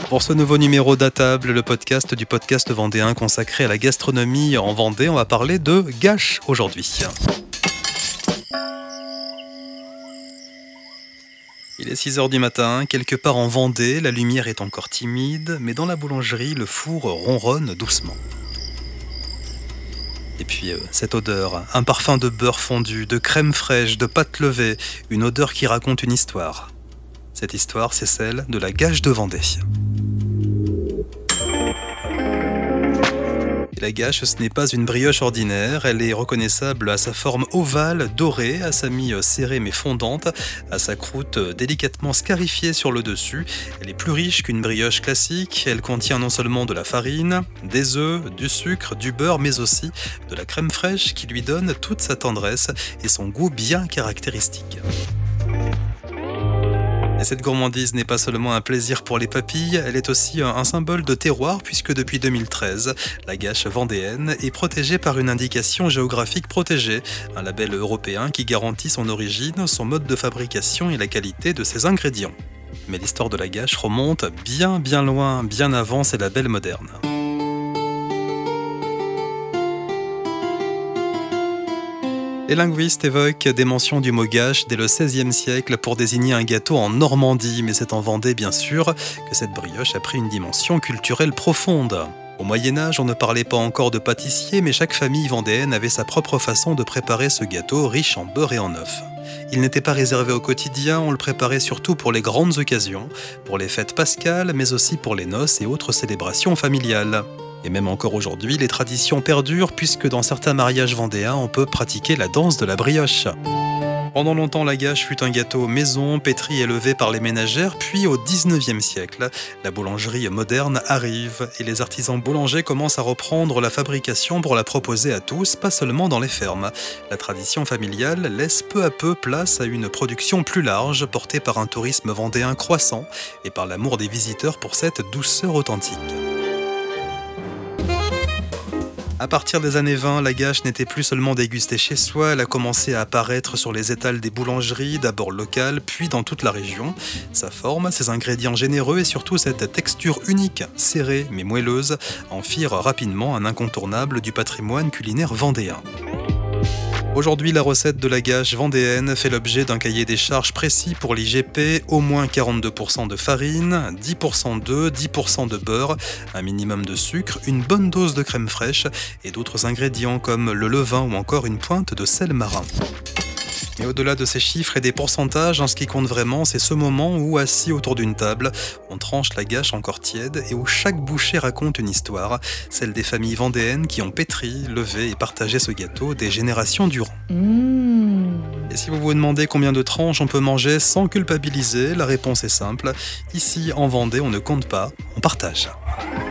Pour ce nouveau numéro d'À table, le podcast du podcast vendéen consacré à la gastronomie en Vendée, on va parler de gâches aujourd'hui. Il est 6h du matin, quelque part en Vendée, la lumière est encore timide, mais dans la boulangerie, le four ronronne doucement. Et puis cette odeur, un parfum de beurre fondu, de crème fraîche, de pâte levée, une odeur qui raconte une histoire. Cette histoire, c'est celle de la gâche de Vendée. Et la gâche, ce n'est pas une brioche ordinaire, elle est reconnaissable à sa forme ovale, dorée, à sa mie serrée mais fondante, à sa croûte délicatement scarifiée sur le dessus. Elle est plus riche qu'une brioche classique, elle contient non seulement de la farine, des œufs, du sucre, du beurre, mais aussi de la crème fraîche qui lui donne toute sa tendresse et son goût bien caractéristique. Et cette gourmandise n'est pas seulement un plaisir pour les papilles, elle est aussi un symbole de terroir puisque depuis 2013, la gâche vendéenne est protégée par une indication géographique protégée, un label européen qui garantit son origine, son mode de fabrication et la qualité de ses ingrédients. Mais l'histoire de la gâche remonte bien loin, bien avant ces labels modernes. Les linguistes évoquent des mentions du mot gâche dès le XVIe siècle pour désigner un gâteau en Normandie, mais c'est en Vendée bien sûr que cette brioche a pris une dimension culturelle profonde. Au Moyen-Âge, on ne parlait pas encore de pâtissier, mais chaque famille vendéenne avait sa propre façon de préparer ce gâteau riche en beurre et en œufs. Il n'était pas réservé au quotidien, on le préparait surtout pour les grandes occasions, pour les fêtes pascales, mais aussi pour les noces et autres célébrations familiales. Et même encore aujourd'hui, les traditions perdurent puisque dans certains mariages vendéens, on peut pratiquer la danse de la brioche. Pendant longtemps, la gâche fut un gâteau maison, pétri et levé par les ménagères, puis au XIXe siècle, la boulangerie moderne arrive et les artisans boulangers commencent à reprendre la fabrication pour la proposer à tous, pas seulement dans les fermes. La tradition familiale laisse peu à peu place à une production plus large, portée par un tourisme vendéen croissant et par l'amour des visiteurs pour cette douceur authentique. À partir des années 20, la gâche n'était plus seulement dégustée chez soi, elle a commencé à apparaître sur les étals des boulangeries, d'abord locales, puis dans toute la région. Sa forme, ses ingrédients généreux et surtout cette texture unique, serrée mais moelleuse, en firent rapidement un incontournable du patrimoine culinaire vendéen. Aujourd'hui, la recette de la gâche vendéenne fait l'objet d'un cahier des charges précis pour l'IGP, au moins 42% de farine, 10% d'œufs, 10% de beurre, un minimum de sucre, une bonne dose de crème fraîche et d'autres ingrédients comme le levain ou encore une pointe de sel marin. Mais au-delà de ces chiffres et des pourcentages, ce qui compte vraiment, c'est ce moment où, assis autour d'une table, on tranche la gâche encore tiède et où chaque bouchée raconte une histoire, celle des familles vendéennes qui ont pétri, levé et partagé ce gâteau des générations durant. Et si vous vous demandez combien de tranches on peut manger sans culpabiliser, la réponse est simple. Ici, en Vendée, on ne compte pas, on partage.